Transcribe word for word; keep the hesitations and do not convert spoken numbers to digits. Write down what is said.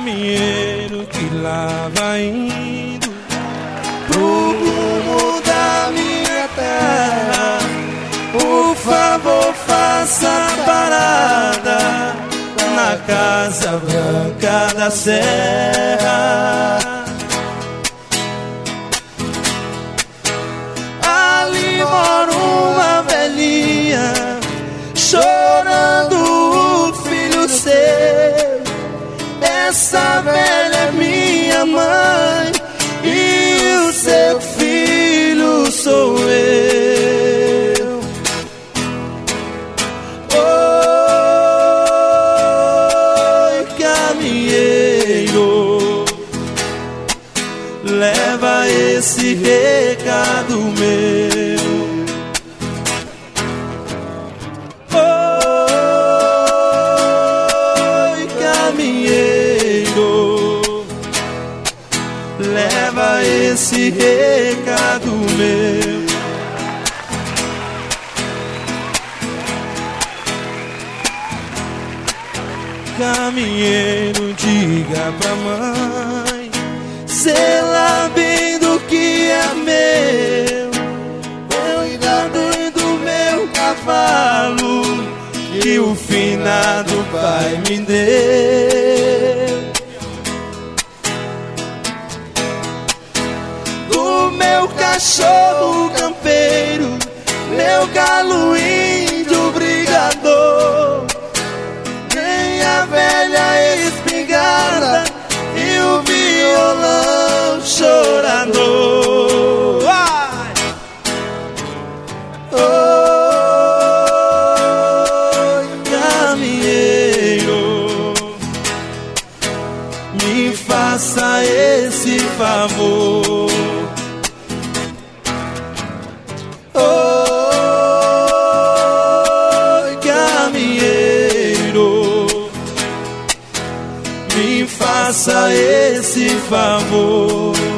caminheiro que lá vai indo pro rumo da minha terra, por favor faça parada na Casa Branca da Serra. Ali mora uma velhinha chorando o filho seu. Essa velha é minha mãe e o seu filho sou eu. Oi, caminheiro, leva esse recado meu. Oi, caminheiro, leva esse recado meu. Caminheiro, diga pra mãe, se ela bem do que é meu, cuidado do meu cavalo que o finado pai me deu. Do meu cachorro campeiro, meu galo índio brigador, tem a velha espingarda e o violão chorador. Vai! Oi, caminheiro, me faça esse favor. Oi, caminheiro, me faça esse favor.